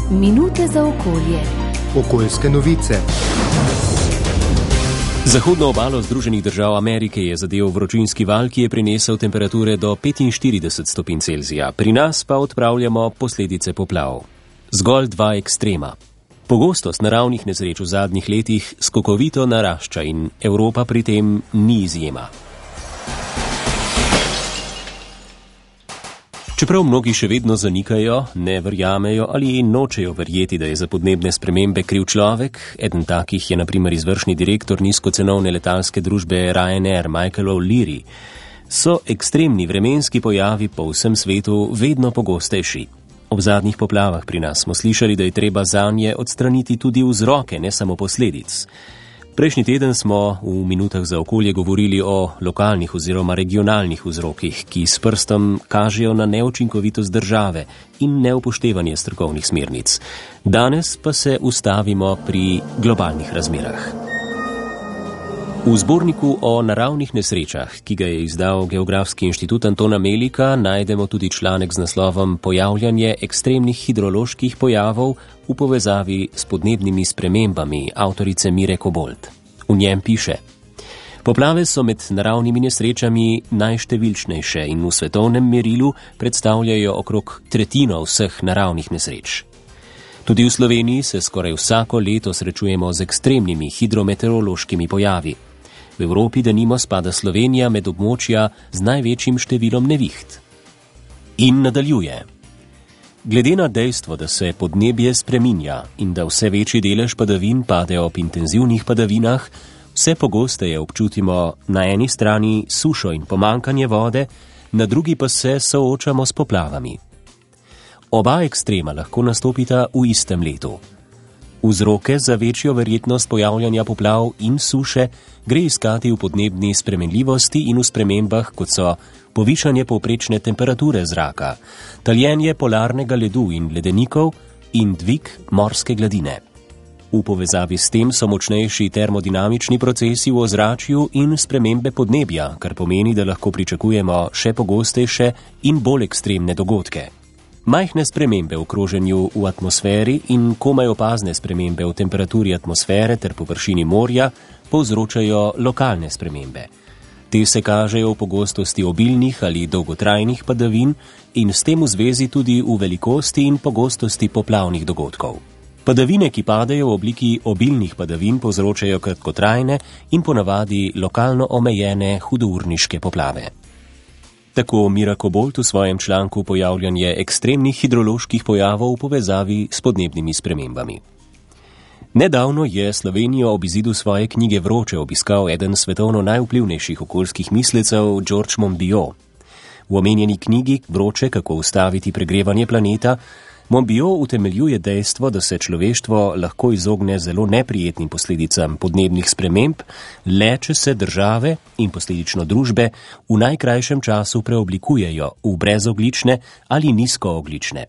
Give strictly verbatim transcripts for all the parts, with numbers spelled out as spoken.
Minute za okolje. Okoljske novice. Zahodno obalo Združenih držav Amerike je zadel vročinski val, ki je prinesel temperature do petinštirideset stopinj Celzija. Pri nas pa odpravljamo posledice poplav. Zgolj dva ekstrema. Pogostost naravnih nesreč v zadnjih letih skokovito narašča in Evropa pri tem ni izjema. Čeprav mnogi še vedno zanikajo, ne verjamejo ali nočejo verjeti, da je za podnebne spremembe kriv človek, eden takih je na primer izvršni direktor nizkocenovne letalske družbe Ryanair Michael O'Leary, so ekstremni vremenski pojavi po vsem svetu vedno pogostejši. Ob zadnjih poplavah pri nas smo slišali, da je treba zanje odstraniti tudi vzroke, ne samo posledic. Prejšnji teden smo v minutah za okolje govorili o lokalnih oziroma regionalnih vzrokih, ki s prstom kažejo na neučinkovitost države in neupoštevanje strokovnih smernic. Danes pa se ustavimo pri globalnih razmerah. V zborniku o naravnih nesrečah, ki ga je izdal Geografski inštitut Antona Melika, najdemo tudi članek z naslovom Pojavljanje ekstremnih hidroloških pojavov v povezavi s podnebnimi spremembami avtorice Mire Kobold. V njem piše: Poplave so med naravnimi nesrečami najštevilčnejše in v svetovnem merilu predstavljajo okrog tretjino vseh naravnih nesreč. Tudi v Sloveniji se skoraj vsako leto srečujemo z ekstremnimi hidrometeorološkimi pojavi. V Evropi denimo spada Slovenija med območja z največjim številom neviht. In nadaljuje. Glede na dejstvo, da se podnebje spreminja in da vse večji delež padavin pade ob intenzivnih padavinah, vse pogosteje občutimo na eni strani sušo in pomankanje vode, na drugi pa se soočamo s poplavami. Oba ekstrema lahko nastopita v istem letu. Vzroke za večjo verjetnost pojavljanja poplav in suše gre iskati v podnebni spremenljivosti in v spremembah, kot so povišanje povprečne temperature zraka, taljenje polarnega ledu in ledenikov in dvig morske gladine. V povezavi s tem so močnejši termodinamični procesi v ozračju in spremembe podnebja, kar pomeni, da lahko pričakujemo še pogostejše in bolj ekstremne dogodke. Majhne spremembe v kroženju v atmosferi in komaj opazne spremembe v temperaturi atmosfere ter površini morja povzročajo lokalne spremembe. Te se kažejo v pogostosti obilnih ali dolgotrajnih padavin in s tem v zvezi tudi v velikosti in pogostosti poplavnih dogodkov. Padavine, ki padejo v obliki obilnih padavin, povzročajo kratkotrajne in ponavadi lokalno omejene hudourniške poplave. Tako Mira Kobold v svojem članku Pojavljanje ekstremnih hidroloških pojavov v povezavi s podnebnimi spremembami. Nedavno je Slovenijo ob izidu svoje knjige Vroče obiskal eden svetovno najvplivnejših okoljskih mislecev George Monbiot. V omenjeni knjigi Vroče, kako ustaviti pregrevanje planeta, Monbiot utemeljuje dejstvo, da se človeštvo lahko izogne zelo neprijetnim posledicam podnebnih sprememb, le če se države in posledično družbe v najkrajšem času preoblikujejo v brezoglične ali nizkooglične.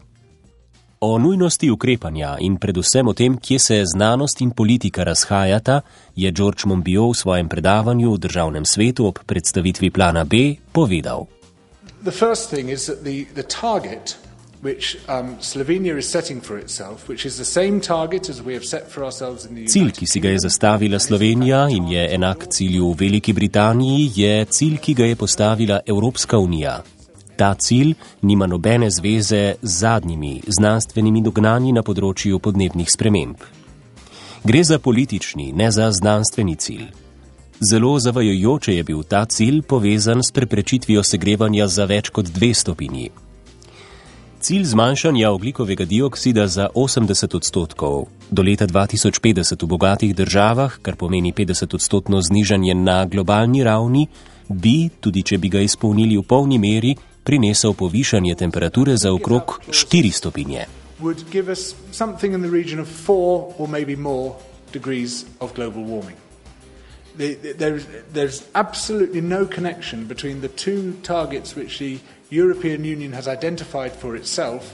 O nujnosti ukrepanja in predvsem o tem, kje se znanost in politika razhajata, je George Monbiot v svojem predavanju v Državnem svetu ob predstavitvi plana B povedal. The first thing is that the, the target which um, Slovenia is setting for itself, which is the same target as we have set for ourselves in the United Cilj, ki si ga je zastavila Slovenija in je enak cilju v Veliki Britaniji, je cilj, ki ga je postavila Evropska unija. Ta cilj nima nobene zveze z zadnjimi znanstvenimi dognanji na področju podnebnih sprememb. Gre za politični, ne za znanstveni cilj. Zelo zavajajoče je bil ta cilj povezan s preprečitvijo segrevanja za več kot dve stopinji. Cilj zmanjšanja ogljikovega dioksida za osemdeset odstotkov do leta dva tisoč petdeset v bogatih državah, kar pomeni petdeset odstotno znižanje na globalni ravni, bi, tudi če bi ga izpolnili v polni meri, prinesel povišanje temperature za okrog štiri stopinje. would give us something in the region of four or maybe more degrees of global warming. The, the, there's, there's absolutely no connection between the two targets which the European Union has identified for itself.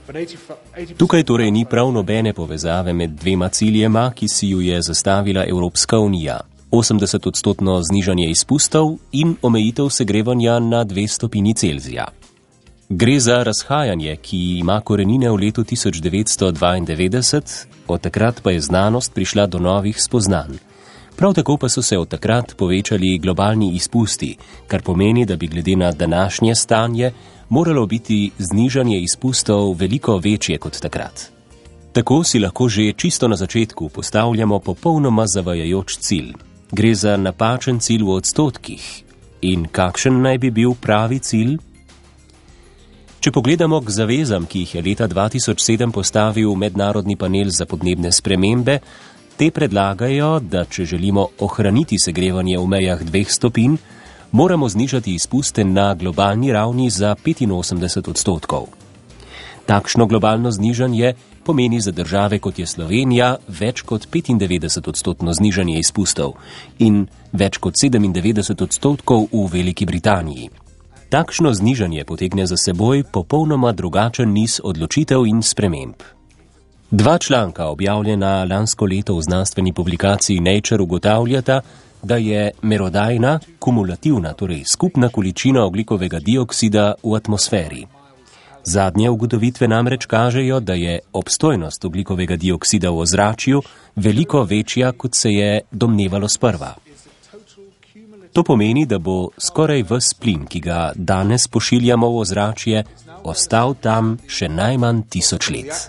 Tukaj torej ni prav nobene povezave med dvema ciljema, ki si ju je zastavila Evropska unija. osemdeset odstotno znižanje izpustov in omejitev segrevanja na dve stopinji Celzija. Gre za razhajanje, ki ima korenine v letu tisoč devetsto dvaindevetdeset, od takrat pa je znanost prišla do novih spoznanj. Prav tako pa so se od takrat povečali globalni izpusti, kar pomeni, da bi glede na današnje stanje moralo biti znižanje izpustov veliko večje kot takrat. Tako si lahko že čisto na začetku postavljamo popolnoma zavajajoč cilj. Gre za napačen cilj v odstotkih. In kakšen naj bi bil pravi cilj? Če pogledamo k zavezam, ki jih je leta dva tisoč sedem postavil Mednarodni panel za podnebne spremembe, te predlagajo, da če želimo ohraniti segrevanje v mejah dveh stopinj, moramo znižati izpuste na globalni ravni za petinosemdeset odstotkov. Takšno globalno znižanje pomeni za države, kot je Slovenija, več kot petindevetdeset odstotno znižanje izpustov in več kot sedemindevetdeset odstotkov v Veliki Britaniji. Takšno znižanje potegne za seboj popolnoma drugačen niz odločitev in sprememb. Dva članka, objavljena lansko leto v znanstveni publikaciji Nature, ugotavljata, da je merodajna, kumulativna, torej skupna količina ogljikovega dioksida v atmosferi. Zadnje ugotovitve namreč kažejo, da je obstojnost ogljikovega dioksida v ozračju veliko večja, kot se je domnevalo sprva. To pomeni, da bo skoraj ves plin, ki ga danes pošiljamo v ozračje, ostal tam še najmanj tisoč let.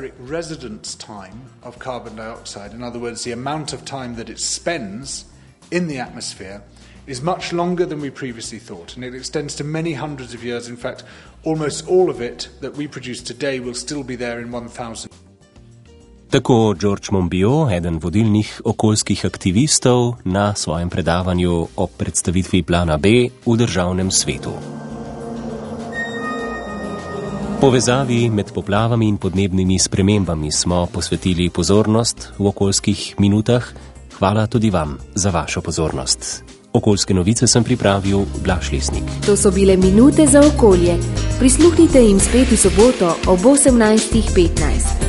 is much longer than we previously thought, and it extends to many hundreds of years. In fact, almost all of it that we produce today will still be there in one thousand. Tako George Monbiot, eden vodilnih okoljskih aktivistov, na svojem predavanju o predstavitvi plana B v državnem svetu. Povezavi med poplavami in podnebnimi spremembami smo posvetili pozornost v okoljskih minutah. Hvala tudi vam za vašo pozornost. Okoljske novice sem pripravil Blaž Lesnik. To so bile minute za okolje. Prisluhnite jim spet v soboto ob osemnajstih petnajst.